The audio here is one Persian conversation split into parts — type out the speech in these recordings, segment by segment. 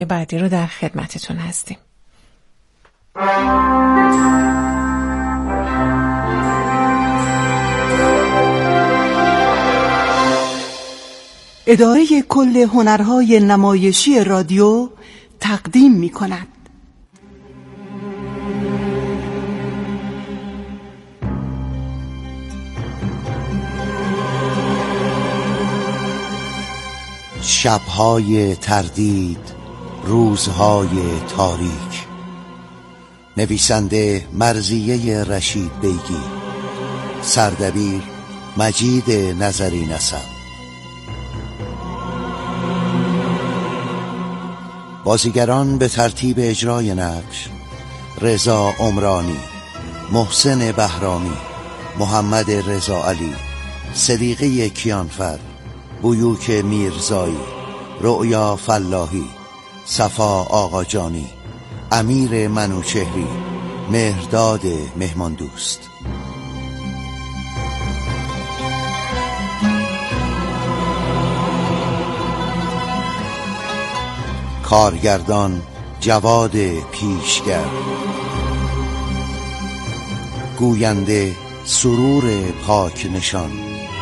بعدی رو در خدمتتون هستیم. اداره کل هنرهای نمایشی رادیو تقدیم می کند. شب‌های تردید، روزهای تاریک. نویسنده مرضیه رشید بیگی، سردبیر مجید نظری نسب. بازیگران به ترتیب اجرای نقش: رضا عمرانی، محسن بهرامی، محمد رضا علی، صدیقه کیانفر، بیوک میرزایی، رؤیا فلاحی، صفا آقاجانی، امیر منوچهری، مهرداد مهماندوست. کارگردان جواد پیشگر، گوینده سرور پاک نشان،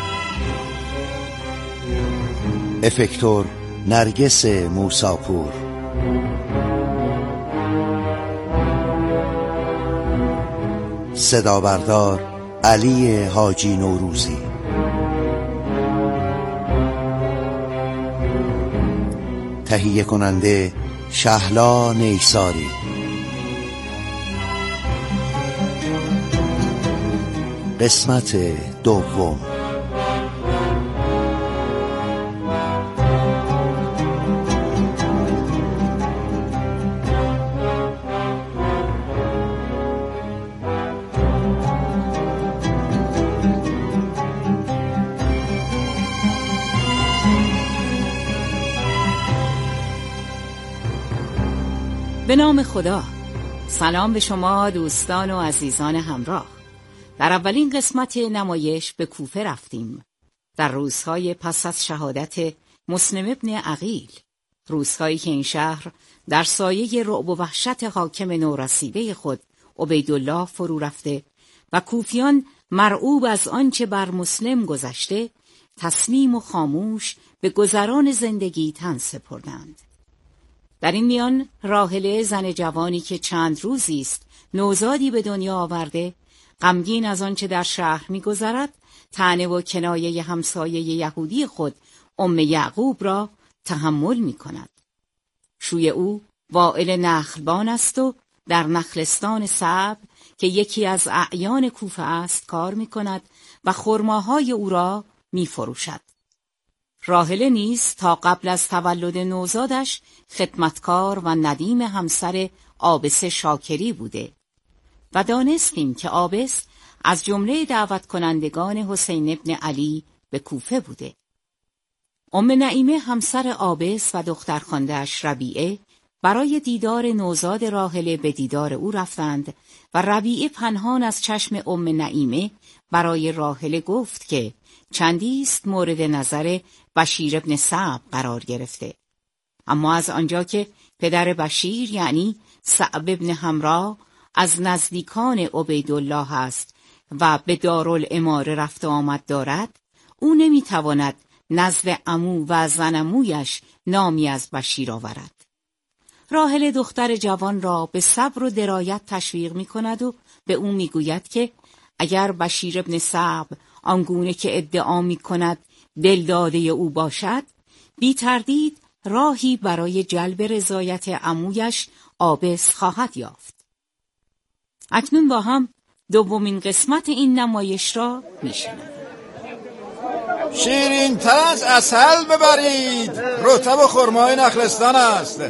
افکتور نرگس موساپور، صدابردار علی حاجی نوروزی، تهیه کننده شهلا نیساری. قسمت دوم. به نام خدا. سلام به شما دوستان و عزیزان همراه. در اولین قسمت نمایش به کوفه رفتیم. در روزهای پس از شهادت مسلم ابن عقیل، روزهایی که این شهر در سایه رعب و وحشت حاکم نورسیده خود عبیدالله فرو رفته و کوفیان مرعوب از آنچه بر مسلم گذشته، تسلیم و خاموش به گذران زندگی تن سپردند. در این میان راحله، زن جوانی که چند روزی است نوزادی به دنیا آورده، غمگین از آنچه در شهر می‌گذرد، طعنه و کنایه همسایه یهودی خود ام یعقوب را تحمل می‌کند. شوی او وائل نخلبان است و در نخلستان صبر که یکی از اعیان کوفه است کار می‌کند و خرماهای او را می‌فروشد. راحله نیز تا قبل از تولد نوزادش خدمتکار و ندیم همسر عابس شاکری بوده و دانستیم که عابس از جمله دعوت کنندگان حسین ابن علی به کوفه بوده. ام نعیمه همسر عابس و دخترخوانده‌اش ربیعه برای دیدار نوزاد راحله به دیدار او رفتند و ربیعه پنهان از چشم ام نعیمه برای راحله گفت که چندیست مورد نظر بشیر ابن صعب قرار گرفته. اما از آنجا که پدر بشیر یعنی صعب ابن حمرا از نزدیکان عبیدالله است و به دارالاماره رفت و آمد دارد، او نمیتواند نزد عمو و زنمویش نامی از بشیر آورد. راحله دختر جوان را به صبر و درایت تشویق می کند و به او می گوید که اگر بشیر ابن صعب آنگونه که ادعا می کند دلداده او باشد، بی تردید راهی برای جلب رضایت عمویش عابس خواهد یافت. اکنون با هم دومین قسمت این نمایش را میشنویم. شیرین تر از عسل ببرید، رطب و خرمای نخلستان است.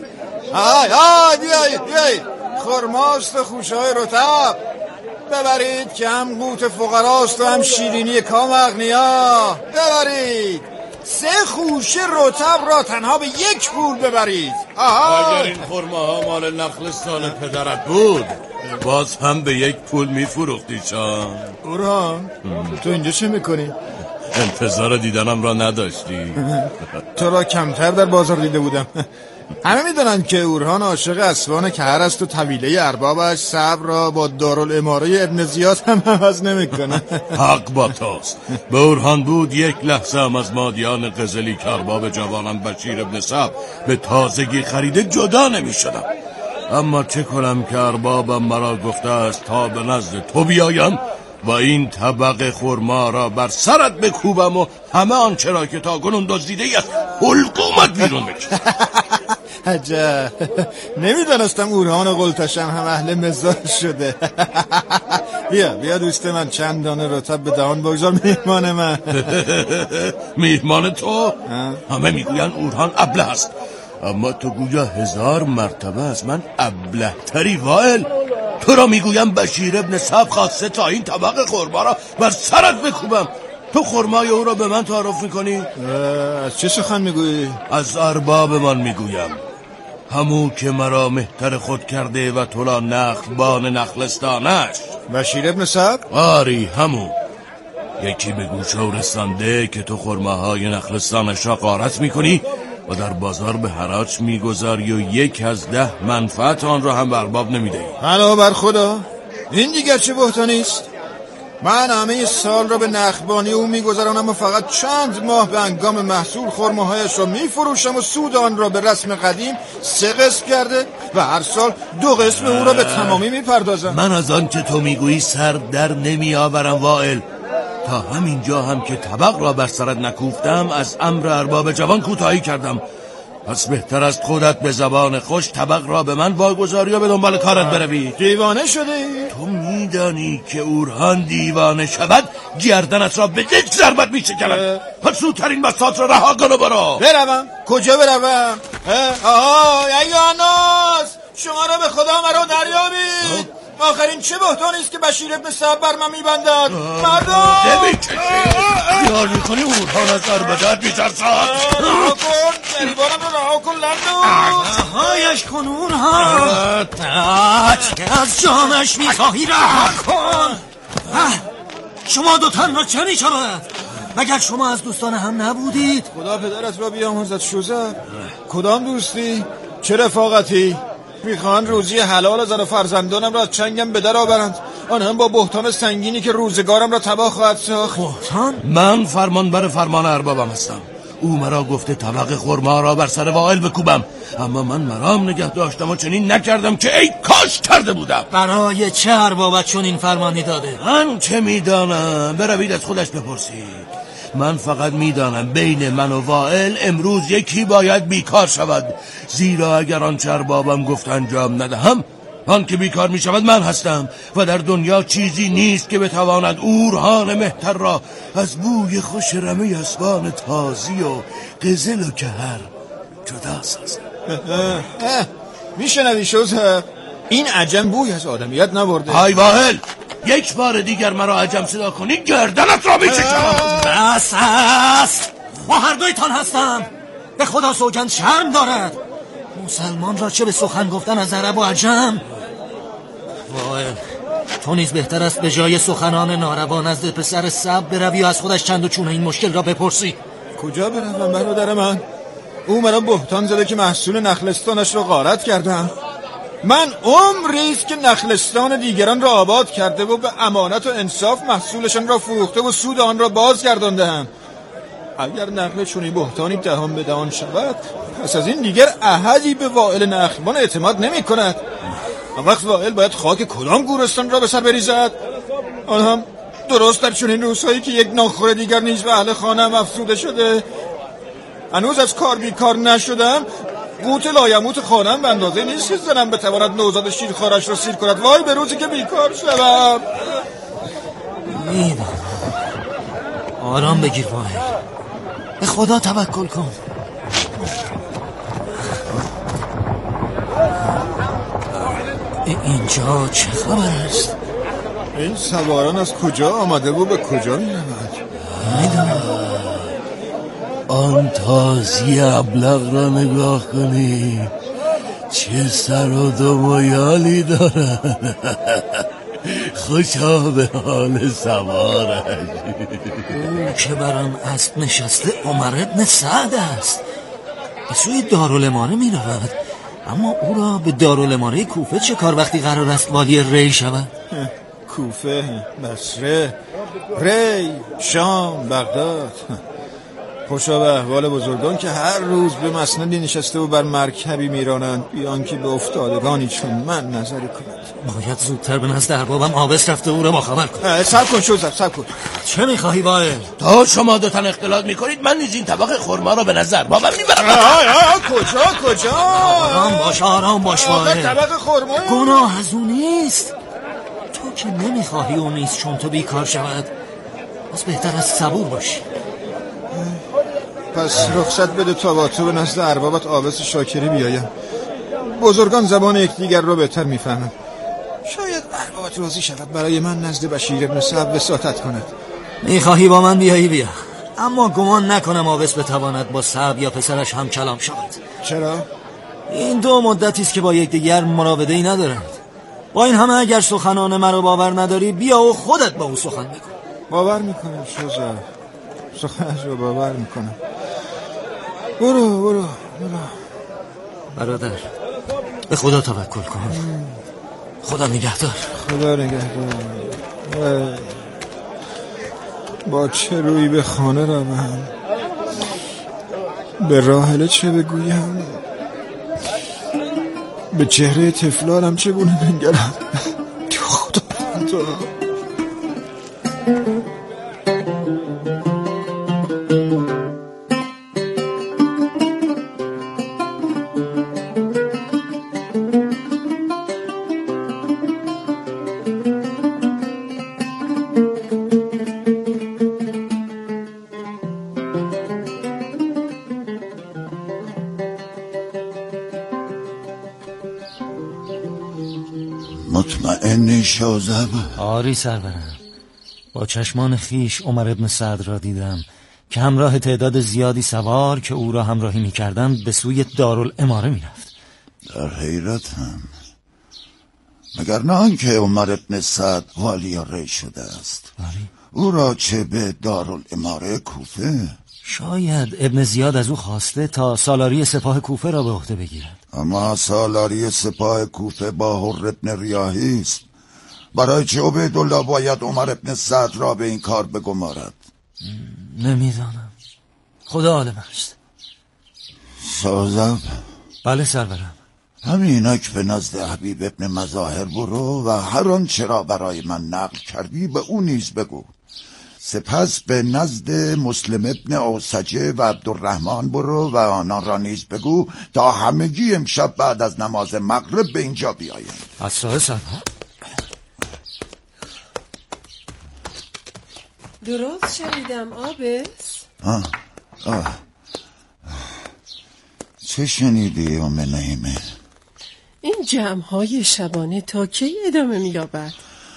بیایید خرماست و خوشهای رطب ببرید که هم قوت فقراست و هم شیرینی کام اغنیا. ببرید 3 خوشه رطب را تنها به 1 پول ببرید. اگر این خرماها مال نخلستان پدرت بود باز هم به 1 پول میفروختی چان. بران تو اینجا چه میکنی؟ انتظار دیدنم را نداشتی؟ تو را کمتر در بازار دیده بودم. همه میدونن که اورهان عاشق اسوان کهر است و طویله اربابش صبر را با دارالاماره ابن زیاد هم عوض نمیکنه. حق با توست. به اورهان بود یک لحظه هم از مادیان قزلی که ارباب جوانم بشیر ابن صبر به تازگی خریده جدا نمیشدم. اما چه کنم که اربابم مرا گفته است تا به نزد تو بیایم و این طبق خرما را بر سرت بکوبم و همه آنچه را که تا کنون دزدیده‌ای از حلقومت بیرون بکشم. عجب، نمیدانستم اورهان و قلتشم هم اهل مزاح شده. بیا دوست من، چند دانه رطب به دهان بگذار میهمان من. میهمان تو؟ همه میگوین اورهان ابله است، اما تو گویا 1000 مرتبه از من ابله تری. وائل، تو را میگویم بشیر ابن صبر خواسته تا این طبق خرما را بر سرت بکوبم، تو خرمای او را به من تعارف میکنی؟ از چه سخن میگویی؟ از ارباب من میگویم، همو که مرا مهتر خود کرده و تو را نخلبان نخلستانش. بشیر ابن صبر؟ آری همو. یکی به گوشه رسانده که تو خرماهای نخلستانش را غارت میکنی و در بازار به حراج میگذاری و 1 از 10 منفعت آن را هم به ارباب نمیدهی. حالا بر خدا، این دیگر چه بهتانی است؟ من همه سال را به نخبانی او میگذارم و فقط چند ماه به هنگام محصول خرماهایش را میفروشم و سود آن را به رسم قدیم 3 قسم کرده و هر سال 2 قسم او را به تمامی میپردازم. من از آن که تو میگویی سر در نمیآورم وائل. تا همینجا هم که طبق را بر سرت نکوفتم از امر ارباب جوان کوتاهی کردم. پس بهتر است خودت به زبان خوش طبق را به من واگذاری و به دنبال کارت بروی. دیوانه شده؟ تو میدانی که اورهان دیوانه شود گردنت را به 1 ضربت میشکند. پس زودترین بساط را رها کن و برو. بروم؟ کجا بروم؟ آها ایاناس، شما را به خدا مرا دریابید. آخرین چه بهتانی است که بشیر ابن صبر بر من میبندد؟ مردم نمیکشی خیال میکنی اورهان از اربدت میترسد. رها کن، گریبانم رو رها کن لندو. رهایش کن اورهان. چه از جانش میخواهی؟ رها کن. شما 2 تن را چه میشود؟ مگر شما از دوستان هم نبودید؟ خدا پدرت را بیامرزد شوزر. کدام دوستی؟ چه رفاقتی؟ میخوان روزی حلال زن و فرزندانم را از چنگم به در آورند، آن هم با بهتان سنگینی که روزگارم را تباه خواهد ساخت. بهتان؟ من فرمانبر فرمان اربابم هستم. او مرا گفته طبق خرما را بر سر وائل بکوبم، اما من مرام نگه داشتم و چنین نکردم که ای کاش کرده بودم. برای چه اربابت چون این فرمانی داده؟ من چه میدانم، بروید از خودش بپرسید. من فقط میدانم بین من و وائل امروز یکی باید بیکار شود، زیرا اگر آنچه اربابم گفت انجام ندهم آن که بیکار می شود من هستم و در دنیا چیزی نیست که بتواند اورهان مهتر را از بوی خوش رمه اسبان تازی و قزل و کهر جدا سازد. میشنوی شوزر؟ این عجم بوی از آدمیت نبرده. های وائل، 1 بار دیگر مرا عجم صدا کنی گردنت را میچشم. بس است، ما هر دویتان هستم. به خدا سوگند شرم دارد مسلمان را چه به سخن گفتن از عرب و عجم. وائل، تو نیز بهتر است به جای سخنان ناروا نزد پسر صبر بروی و از خودش چند و چون این مشکل را بپرسی. کجا بروم برادر من؟ او مرا بهتان زده که محصول نخلستانش را غارت کردم. من عمریست که نخلستان دیگران را آباد کرده و به امانت و انصاف محصولشان را فروخته و سود آن را بازگرداندم. اگر نقل چونی بهتانی دهان به دهان شود، پس از این دیگر احدی به وائل نخلبان اعتماد نمی کند. وقت وائل باید خاک کدام گورستان را به سر بریزد؟ آن هم درست در چنین روزهایی که 1 ناخور دیگر نیز به اهل خانه‌ام افزوده شده. هنوز از کار بیکار نشدم، قوت لایموت خانه‌ام به اندازه نیست که زنم بتواند نوزاد شیرخوارش را سیر کند. وای به روزی که بیکار شدم. میدانم. آرام بگیر وائل، به خدا توکل کن. اینجا چه خبر است؟ این سواران از کجا آمده و به کجا می رود؟ میدونم. آن تازی ابلغ را نگاه کنی، چه سر و دمایالی دارد. خوشا به حال سوارش. او که برم اسب نشسته عمر ابن سعد است. به سوی دارالاماره می رود. اما او را به دارالاماره کوفه چه کار وقتی قرار است والی ری شود؟ کوفه، بصره، ری، شام، بغداد. خوشا به احوال بزرگان که هر روز به مسندی نشسته و بر مرکبی میرانند بیان که به افتادگانی چون من نظری کند. باید زودتر به نزد اربابم آبس رفته او را باخبر کن. صبر کن شوزر، صبر کن. چه میخواهی وائل؟ تا شما دوتن اختلاط میکنید من نیز این طبق خرما را به نظر بابم میبرم. کجا؟ آرام باش وائل. طبق خرما گناه از او نیست. تو که نمیخواهی او نیست چون تو بیکار شود. بس بهتر از صبور باشی. پس رخصت بده تا با تو به نزد اربابت آبس شاکری بیایم. بزرگان زبان یکدیگر را بهتر میفهمند. شاید اربابت راضی شود برای من نزد بشیر ابن سعد وساطت کند. میخواهی با من بیایی بیا، اما گمان نکنم آبس بتواند با سعد یا پسرش هم کلام شود. چرا؟ این دو مدتی است که با یکدیگر مراوده‌ای ندارند. با این همه اگر سخنان مرا باور نداری بیا و خودت با او سخن بکن. باور میکنم شوزر، سخنش رو باور میکنم. برو برادر، به خدا توکل کن. خدا نگهدار. خدا نگهدار. با چه روی به خانه روم؟ به راحله چه بگویم؟ به چهره طفلانم چگونه بنگرم؟ خدا تو. مطمئنی شوزب؟ آری سرورم. با چشمان خیش عمر ابن سعد را دیدم که همراه تعداد زیادی سوار که او را همراهی می کردند به سوی دارالاماره می رفت. در حیرتم. مگر نه آنکه عمر ابن سعد والی ری شده است؟ آری؟ او را چه به دارالاماره کوفه؟ شاید ابن زیاد از او خواسته تا سالاری سپاه کوفه را به عهده بگیرد. اما سالاری سپاه کوفه با حر ابن ریاحی است. برای چه عبیدالله باید عمر ابن سعد را به این کار بگمارد؟ نمیدانم. خدا عالم است. شوزب؟ بله سرورم. همینک به نزد حبیب ابن مظاهر برو و هر آنچه را برای من نقل کردی به او نیز بگو. سپس به نزد مسلم ابن اوسجه و عبدالرحمن برو و آنان را نیز بگو تا همگی امشب بعد از نماز مغرب به اینجا بیایند. از راه سرور. درست شنیدم آبس؟ چه شنیدی ام نعیمه؟ این جمع‌های شبانه تا کی ادامه می‌یابد؟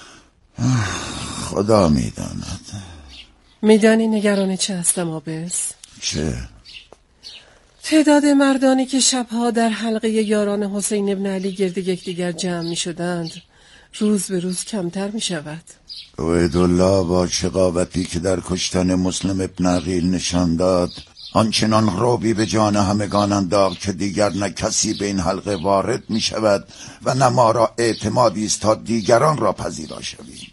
خدا میداند. میدانی نگران چه هستم آبس؟ چه؟ تعداد مردانی که شبها در حلقه یاران حسین ابن علی گرد یکدیگر جمع می‌شدند روز به روز کمتر می‌شود. عبیدالله با شقاوتی که در کشتن مسلم ابن عقیل نشان داد آنچنان روبی به جان همگان انداخت که دیگر نه کسی به این حلقه وارد می شود و نه ما را اعتمادی است تا دیگران را پذیرا شویم.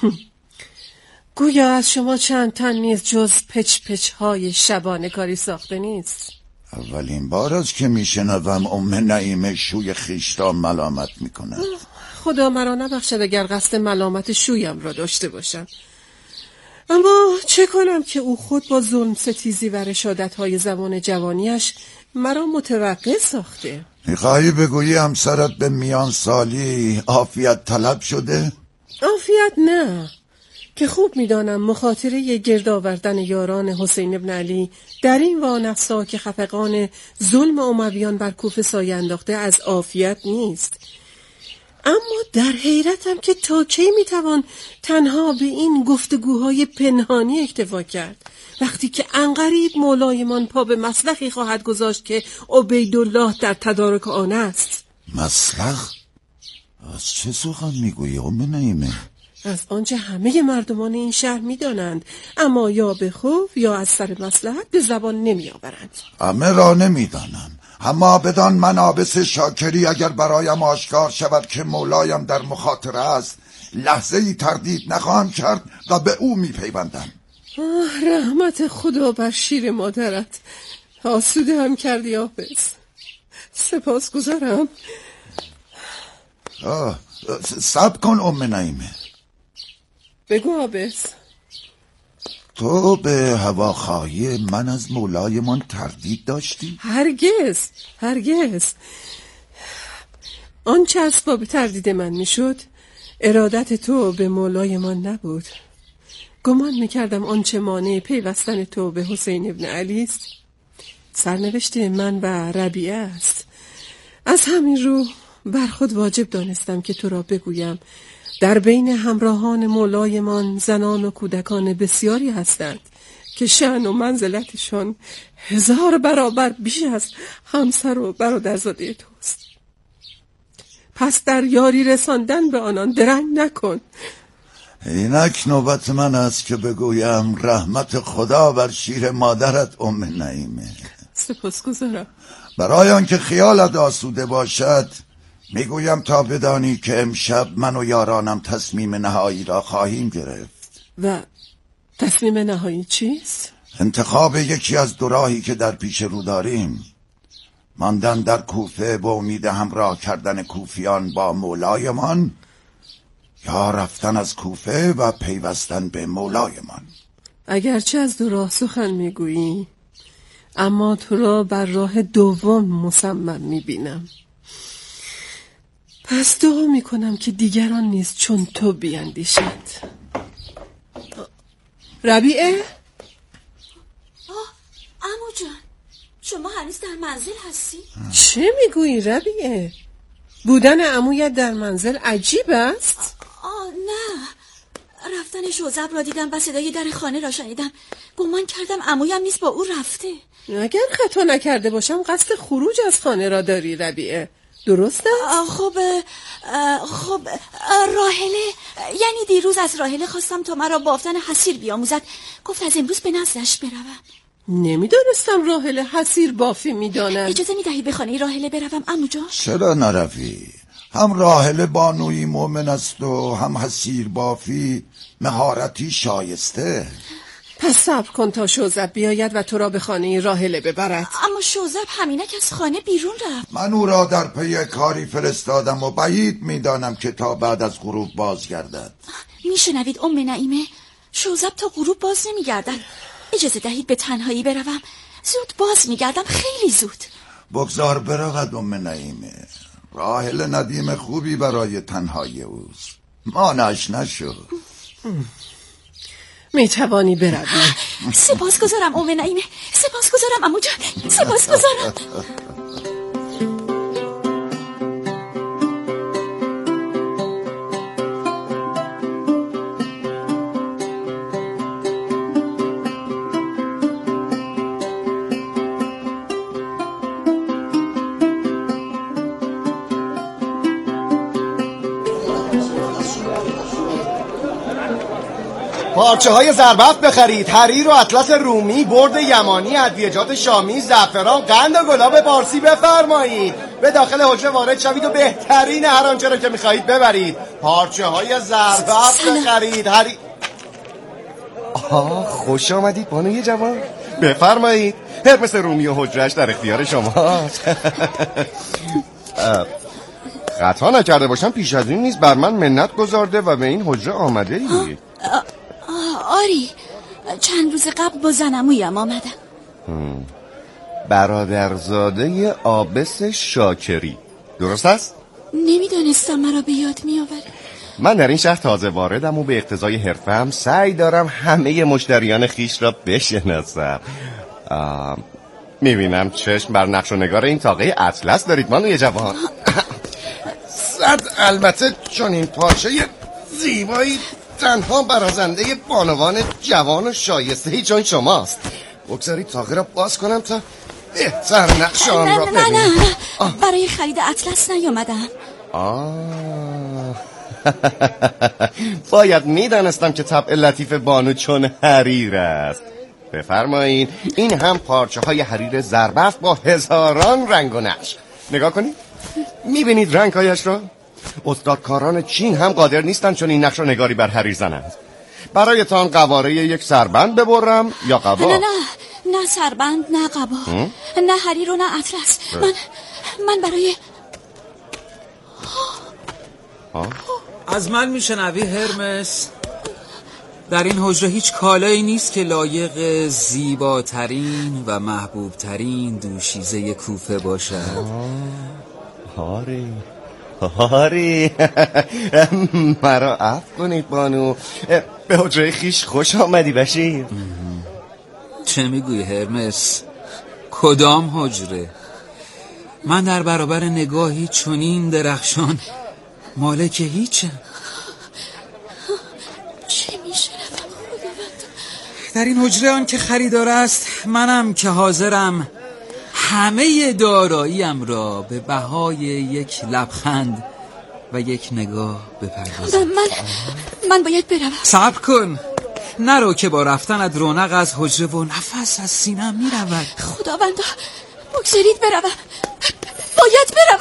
گویا از شما چند تن نیز جز پچ های شبانه کاری ساخته نیست. اولین بار است که می شنوم ام نعیمه شوی خویش را ملامت می کند. خدا مرا نبخشد اگر قصد ملامت شویم را داشته باشم. اما چه کنم که او خود با ظلم ستیزی و رشادت‌های زمان جوانیش مرا متوقع ساخته. میخواهی بگویی همسرت به میان سالی عافیت طلب شده؟ عافیت نه، که خوب میدانم مخاطره گرد آوردن یاران حسین ابن علی در این وانفسا که خفقان ظلم امویان بر کوفه سایه انداخته از عافیت نیست. اما در حیرتم که تا کی میتوان تنها به این گفتگوهای پنهانی اکتفا کرد وقتی که عنقریب مولایمان پا به مسلخی خواهد گذاشت که عبیدالله در تدارک آن است. مسلخ؟ از چه سخن میگویی ام نعیمه؟ از آنچه همه مردمان این شهر می‌دانند، اما یا به خوف یا از سر مصلحت به زبان نمی‌آورند. همه را نمی‌دانم، اما بدان من عابس شاکری اگر برایم آشکار شود که مولایم در مخاطره است، لحظه ای تردید نخواهم کرد و به او میپیوندم. رحمت خدا بر شیر مادرت. آسوده هم کردی عابس. سپاس گذارم. صبر کن ام نعیمه. بگو عابس. تو به هواخواهی من از مولایمان تردید داشتی؟ هرگز. آنچه اسباب تردید من میشد ارادت تو به مولایمان نبود. گمان میکردم آنچه مانع پیوستن تو به حسین ابن علی است سرنوشت من و ربیعه است. از همین رو بر خود واجب دانستم که تو را بگویم در بین همراهان مولایمان زنان و کودکان بسیاری هستند که شأن و منزلتشان 1000 برابر بیش از همسر و برادرزاده توست. پس در یاری رساندن به آنان درنگ نکن. اینک نوبت من است که بگویم رحمت خدا بر شیر مادرت ام نعیمه. سپاسگزارم. برای آنکه خیالت آسوده باشد میگویم تا بدانی که امشب من و یارانم تصمیم نهایی را خواهیم گرفت. و تصمیم نهایی چیست؟ انتخاب یکی از دو راهی که در پیش رو داریم: ماندن در کوفه با امید همراه کردن کوفیان با مولایمان، یا رفتن از کوفه و پیوستن به مولایمان. اگرچه از دو راه سخن میگویی، اما تو را بر راه دوم مصمم میبینم. پس دعا میکنم که دیگران نیز چون تو بیاندیشند. ربیعه؟ عمو جان، شما هنوز در منزل هستی؟ چه میگویی ربیعه؟ بودن عمویت در منزل عجیب است؟ نه، رفتن شوزب را دیدم و صدای در خانه را شنیدم. گمان کردم عمویم نیست، با او رفته. اگر خطا نکرده باشم قصد خروج از خانه را داری ربیعه، درست است؟ خب راحله، یعنی دیروز از راحله خواستم تا مرا بافتن حسیر بیاموزد. گفت از امروز به نزدش بروم. نمیدانستم راحله حسیر بافی میداند. اجازه میدهی به خانه راحله بروم عمو جان؟ چرا نروی؟ هم راحله بانوی مؤمن است و هم حسیر بافی مهارتی شایسته. پس صبر کن تا شوزب بیاید و تو را به خانه راحله ببرد. اما شوزب همینک از خانه بیرون رفت. من او را در پی کاری فرستادم و بعید میدانم که تا بعد از غروب بازگردد. میشنوید ام نعیمه؟ شوزب تا غروب باز نمیگردد. اجازه دهید به تنهایی بروم. زود باز میگردم، خیلی زود. بگذار برود ام نعیمه. راحله ندیم خوبی برای تنهایی اوست. مانعش نشو. میتوانی بروی. سپاسگزارم ام نعیمه، سپاسگزارم عمو جان، سپاسگزارم. پارچه های زربفت بخرید، حریر و اطلس رومی، برد یمانی، ادویه‌جات شامی، زعفران، قند و گلاب پارسی بفرمایید. به داخل حجره وارد شوید و بهترین هر آنچه را که می‌خواهید ببرید. پارچه های زربفت بخرید، حریر. خوش آمدید بانوی جوان، بفرمایید. هرمس رومی و حجره‌اش در اختیار شماست. خطا نکرده باشم پیش از این نیز بر من منت گذارده و به این حجره آمده اید. آری، چند روز قبل با زنمویم آمدم. برادرزاده عابس شاکری، درست است؟ نمیدانستم مرا به یاد میآوری. من در این شهر تازه واردم و به اقتضای حرفم سعی دارم همه مشتریان خیش را بشناسم. میبینم چشم بر نقش و نگار این تاقه اطلس دارید بانوی جوان. صد البته چون این پارچه زیبایی تنها برازنده بانوان جوان و شایسته‌ای چون شماست. بگذارید تاقه را باز کنم تا بهتر نقش آن را ببینم. نه برای خرید اطلس نیامدم. باید میدانستم که طبع لطیف بانو چون حریر است. بفرمایین، این هم پارچه های حریر زربفت با هزاران رنگ و نقش. نگاه کنید، میبینید رنگ هایش را؟ استادکاران چین هم قادر نیستن چون این نقش را نگاری بر حریر زنند. برایتان قواره یک سربند ببرم یا قبا؟ نه سربند، نه قبا، نه حریر و نه اطلس. من برای از من میشنوی هرمس؟ در این حجره هیچ کالایی نیست که لایق زیباترین و محبوبترین دوشیزه کوفه باشد. هاری مرا عفو کنید بانو، به حجره خیش خوش آمدی بشیر. چه میگوی هرمس؟ کدام حجره؟ من در برابر نگاهی چنین درخشان مالک هیچم. چه میشنوم خداوند؟ در این حجره آن که خریدار است، منم که حاضرم همه داراییم را به بهای یک لبخند و یک نگاه بپردازم. من باید بروم. صبر کن، نرو که با رفتنت رونق از حجره و نفس از سینم میرود. خداوندا بگذارید بروم، باید بروم.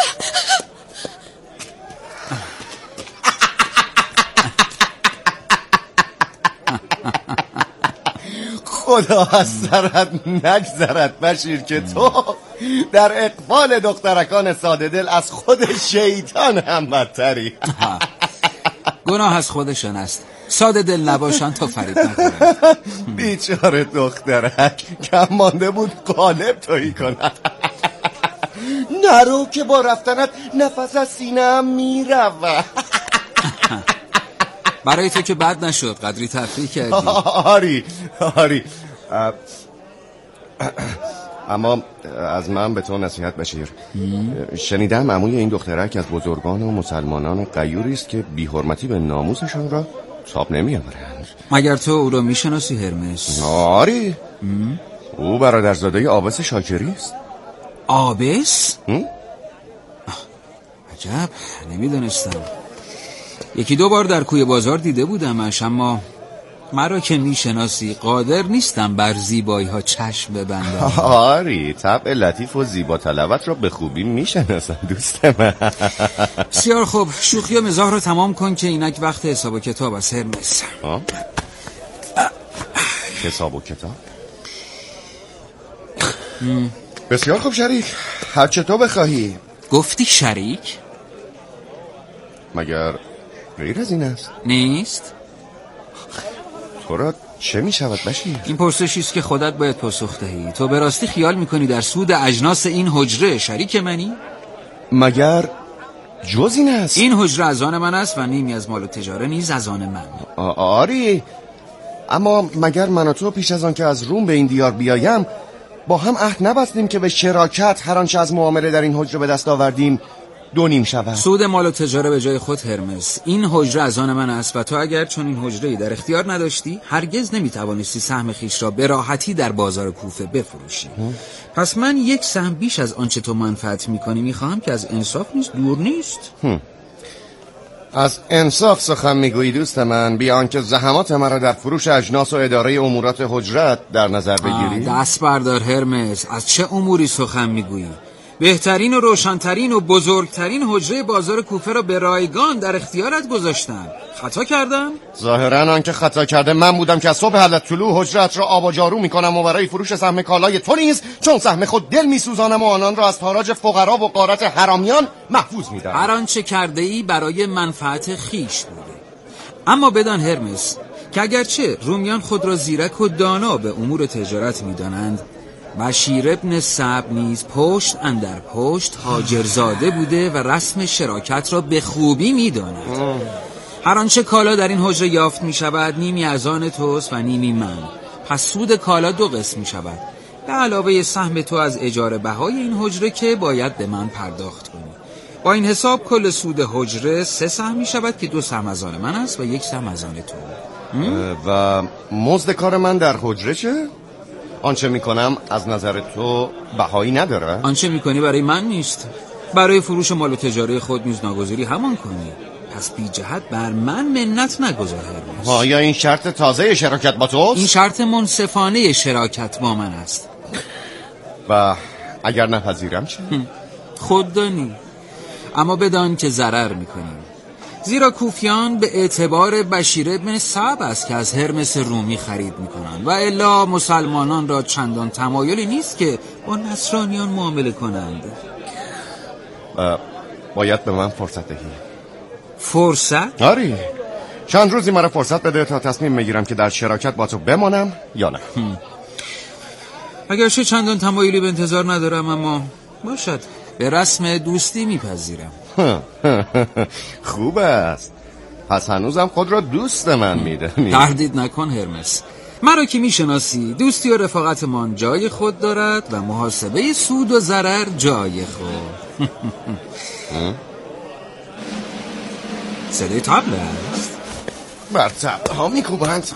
خدا از سرت نگذرد بشیر که تو در اقبال دخترکان ساده دل از خود شیطان هم بدتری. گناه از خودشان است، ساده دل نباشن تا فریب نخورن. بیچاره دخترک کم مانده بود قالب تویی کنن. نرو که با رفتنت نفس از سینه‌ام میرود. برای تو که بد نشد، قدری تفریح کردی. آری اما از من به تو نصیحت بشیر. شنیدم عموی این دخترک از بزرگان و مسلمانان غیوری است که بی‌حرمتی به ناموسشان را تاب نمی‌آورند. مگر تو او را میشناسی هرمس؟ آری او برادرزاده آبس شاکری است. آبس؟ عجب، نمیدونستم. یکی دو بار در کوی بازار دیده بودمش، اما مرا که میشناسی قادر نیستم بر زیبایی ها چشم ببندم. آری طبع لطیف و زیبا طلبت را به خوبی میشناسم دوست من. بسیار خوب، شوخی و مزاح رو تمام کن که اینک وقت حساب و کتاب است هرمس. حساب و کتاب؟ بسیار خوب شریک، هر چه تو بخواهی. گفتی شریک؟ مگر غیر از این است؟ نیست؟ تو را چه می شود بشیر؟ این پرسشی است که خودت باید پاسخ دهی. تو به راستی خیال میکنی در سود اجناس این حجره شریک منی؟ مگر جز این است؟ این حجره از آن من است و نیمی از مال و تجاره نیز از آن من. آری، اما مگر من و تو پیش از آن که از روم به این دیار بیایم با هم عهد نبستیم که به شراکت هر آنچه از معامله در این حجره به دست آوردیم 2 شود؟ سود مال و تجاره به جای خود هرمس، این حجره از آن من است و تو اگر چون این حجره در اختیار نداشتی هرگز نمیتوانستی سهم خیش را به راحتی در بازار کوفه بفروشی. پس من یک سهم بیش از آنچه تو منفعت میکنی میخواهم که از انصاف نیست، دور نیست. از انصاف سخن میگویی دوست من، بیا آنکه زحمات مرا در فروش اجناس و اداره امورات حجرت در نظر بگیری. دست بردار هرمس، از چه اموری سخن میگویی؟ بهترین و روشنترین و بزرگترین حجره بازار کوفه را به رایگان در اختیارت گذاشتم. خطا کردم؟ ظاهرا آنکه خطا کرده من بودم که از صبح حالت طلوع حجرت را آب و جارو میکنم و برای فروش سهم کالای تو نیز چون سهم خود دل میسوزانم و آنان را از تاراج فقرا و غارت حرامیان محفوظ میدارم. هر آنچه کرده ای برای منفعت خیش بوده. اما بدان هرمس که اگرچه رومیان خود را زیرک و دانا به امور تجارت میدانند، بشیر ابن سعب نیز پشت اندر پشت هاجرزاده بوده و رسم شراکت را به خوبی میداند. هر آنچه کالا در این حجره یافت می شود نیمی از آن توست و نیمی من. پس سود کالا 2 قسم می شود، به علاوه سهم تو از اجاره بهای این حجره که باید به من پرداخت کنی. با این حساب کل سود حجره 3 سهم می شود که 2 سهم از آن من است و 1 سهم از آن تو. و مزد کار من در حجره چه؟ آنچه میکنم از نظر تو بهایی نداره؟ آنچه میکنی برای من نیست. برای فروش مال و تجاره خود نیز ناگزیری همان کنی. پس بی جهت بر من منت نگذار هرمس. آیا این شرط تازه شراکت با توست؟ این شرط منصفانه شراکت با من است. و اگر نپذیرم چه؟ خود دانی، اما بدان که ضرر میکنیم، زیرا کوفیان به اعتبار بشیر ابن سعب است که از هرمس رومی خرید میکنند و الا مسلمانان را چندان تمایلی نیست که با نصرانیان معامله کنند. باید به من فرصت دهی. فرصت؟ آری، چند روزی مرا فرصت بده تا تصمیم میگیرم که در شراکت با تو بمانم یا نه. اگرچه چندان تمایلی به انتظار ندارم، اما باشد، به رسم دوستی میپذیرم. خوب است، پس هنوزم خود را دوست من میدانی. تردید نکن هرمس، مرا که میشناسی دوستی و رفاقتمان جای خود دارد و محاسبه سود و ضرر جای خود. صدای طبل است. بر طبل ها میکوبند.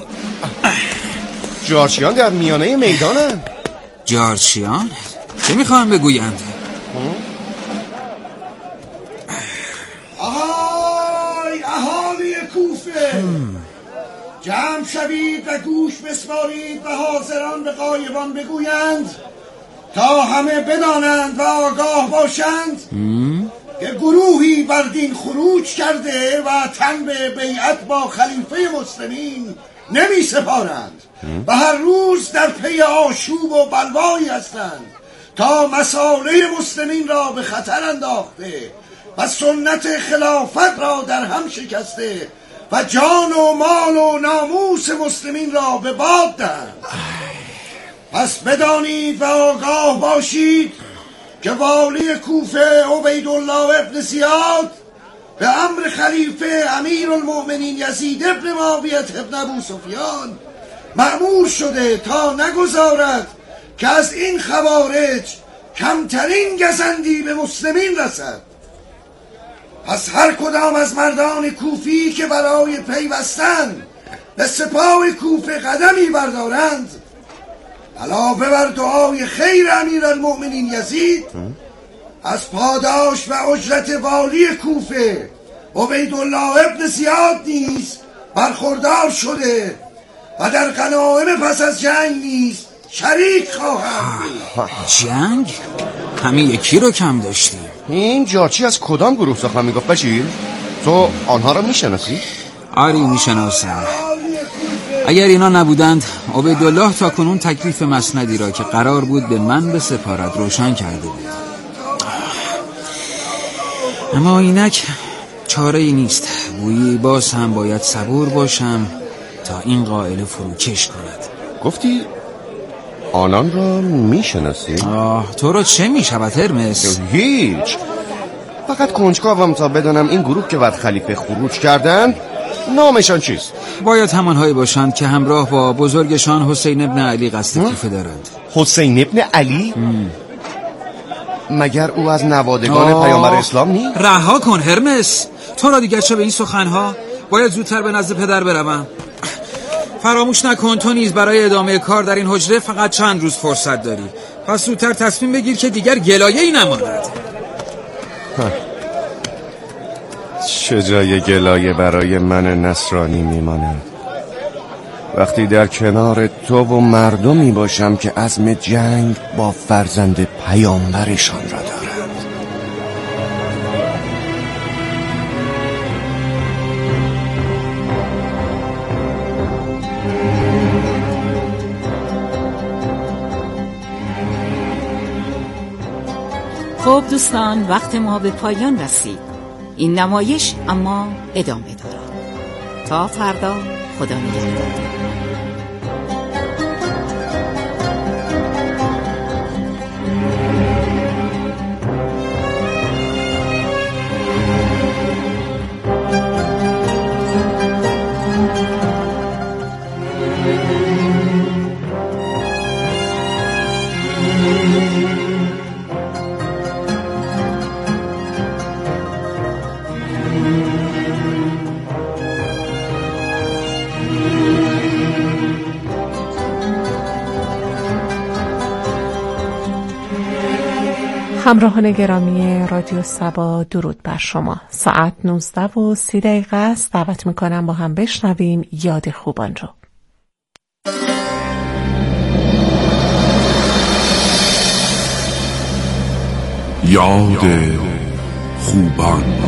جارچیان در میانه میدانند. جارچیان؟ چه میخواهم بگویند؟ آهای اهالی کوفه، جمع شوید و گوش بسپارید و حاضران به غایبان بگویند تا همه بدانند و آگاه باشند که گروهی بر دین خروج کرده و تن به بیعت با خلیفه مسلمین نمی سپارند و هر روز در پی آشوب و بلوایی هستند تا مصالح مسلمین را به خطر انداخته و سنت خلافت را در هم شکسته و جان و مال و ناموس مسلمین را به باد دهند. پس بدانید و آگاه باشید که والی کوفه عبیدالله ابن زیاد به امر خلیفه امیرالمؤمنین یزید ابن معاویه ابن ابو سفیان مأمور شده تا نگذارد که از این خوارج کمترین گزندی به مسلمین رسد. پس هر کدام از مردان کوفی که برای پیوستن به سپاه کوفه قدمی بردارند، علاوه بر دعای خیر امیرالمؤمنین یزید، از پاداش و اجرت والی کوفه عبیدالله ابن زیاد نیز برخوردار شده و در غنایم پس از جنگ نیز شریک خواهند بود. جنگ؟ همین یکی رو کم داشتیم. این جارچی از کدام گروه سخن میگفت بشیر؟ تو آنها را میشناسی؟ آری میشناسم. اگر اینا نبودند عبیدالله تا کنون تکلیف مسندی را که قرار بود به من بسپارد روشن کرده بود. اما اینک چاره ای نیست. گویی باز هم باید صبور باشم تا این قائل فروکش کند. گفتی آنان را میشناسی؟ تو را چه میشود هرمس؟ هیچ، فقط کنجکاوم تا بدانم این گروه که بعد خلیفه خروج کردند نامشان چیست؟ باید همانهایی باشند که همراه با بزرگشان حسین ابن علی قصد کوفه دارند. حسین ابن علی؟ مگر او از نوادگان پیامبر اسلام نیست؟ رها کن هرمس، تو را دیگر چه به این سخنها؟ باید زودتر به نزد پدر بروم. فراموش نکن تو نیز برای ادامه کار در این حجره فقط چند روز فرصت داری. پس زودتر تصمیم بگیر که دیگر گلایه‌ای نماند. چه جای گلایه برای من نصرانی میماند وقتی در کنار تو و مردمی باشم که عزم جنگ با فرزند پیامبرشان را دارند. خب دوستان، وقت ما به پایان رسید. این نمایش اما ادامه دارد. تا فردا، خدا نگهدار. همراهان گرامی رادیو سبا، درود بر شما. ساعت 19:30 است. دعوت میکنم با هم بشنویم یاد خوبان رو. یاد خوبان.